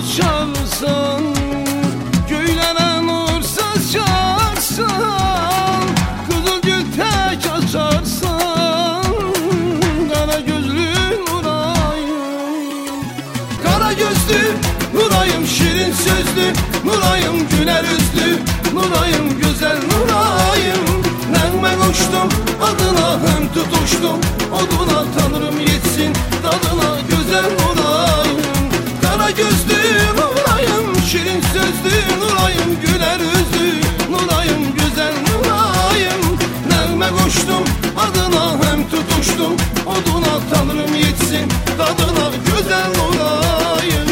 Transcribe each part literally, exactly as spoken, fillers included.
çalsan, göylere nur saçarsan, kızılgül tek açarsan, kara gözlü Nurayım. Kara gözlü Nurayım, şirin sözlü Nurayım, güler yüzlü Nurayım, güzel Nurayım. Nəğmə koştum adına, hem tutuştum oduna, tanrım yetsin tadına, güzel Nurayım. Kara gözlü Nurayım, şirin sözlü Nurayım, güler yüzlü Nurayım, güzel Nurayım. Nəğmə koştum adına, hem tutuştum oduna, tanrım yetsin tadına, güzel Nurayım.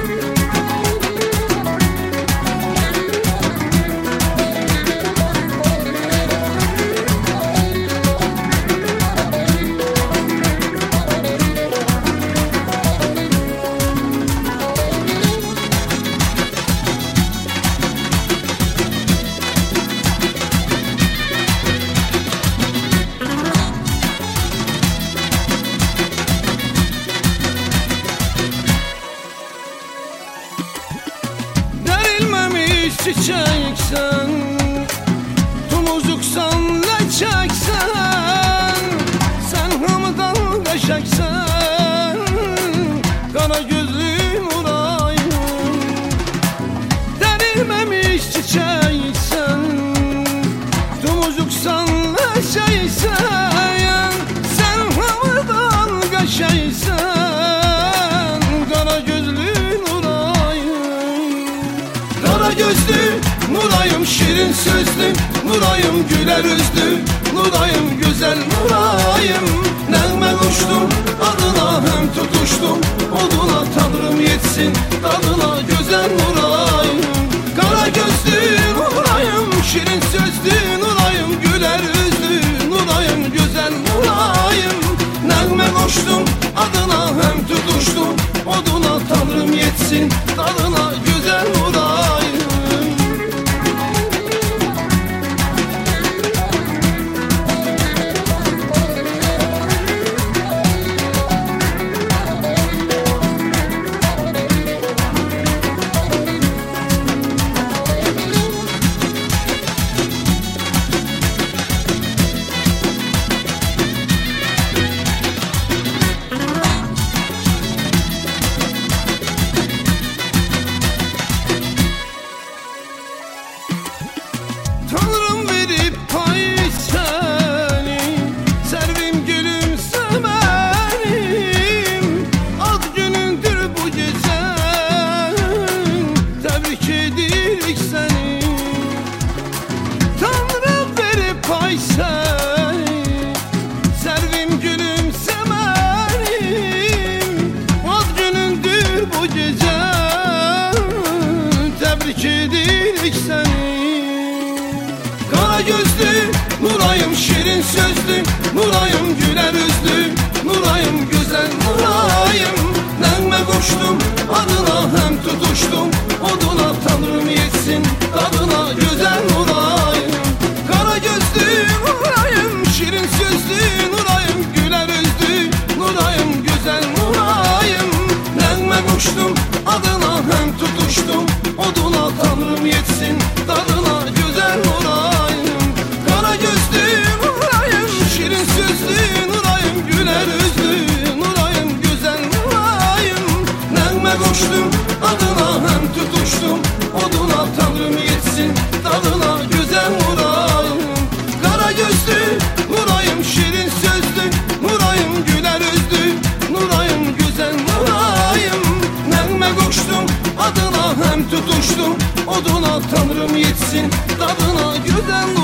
Çiçeksen, tumuzuksan, ləçəksən, sen hamıdan qəşəksən, qara gözlü Nurayım. Dərilməmiş çiçəksən, tumuzuksan, ləçəksən, sen hamıdan qəşəksən, qara gözlü Nurayım. Kara gözlü Nurayım, şirin sözlü Nurayım, güler yüzlü Nurayım, güzel Nurayım. Nəğmə koştum adına, hem tutuştum oduna, tanrım yetsin tadına, güzel Nurayım. Kara gözlü Nurayım, şirin sözlü Nurayım, güler yüzlü Nurayım, güzel Nurayım. Nəğmə koştum adına, hem tutuştum oduna, tanrım yetsin tadına, güzel Nurayım. Tanrım verip pay seni, servim gülümsemenim, ad günündür bu gece, tebrik edirik seni. Tanrım verip pay seni, servim gülümsemenim, ad günündür bu gece, tebrik edirik seni. Kara gözlü Nurayım, şirin sözlü Nurayım, güler yüzlü Nurayım, güzel Nurayım. Nəğmə koştum adına, hem tutuştum oduna, tanrım yetsin tadına, güzel Nurayım. Kara gözlü Nurayım, şirin sözlü Nurayım, güler yüzlü Nurayım, güzel Nurayım. Nəğmə koştum adına, hem tutuştum oduna, tanrım yetsin tadına, güzel Nurayım. Kara gözlü Nurayım, şirin sözlü Nurayım, güler yüzlü Nurayım, güzel Nurayım. Nəğmə koştum adına, hem tutuştum oduna, tanrım yetsin tadına, güzel Nurayım. Kara gözlü Nurayım, şirin sözlü Nurayım, güler yüzlü Nurayım, güzel Nurayım. Nəğmə koştum adına, hem tutuştum oduna, tanrım yetsin tadına, güzel Nurayım.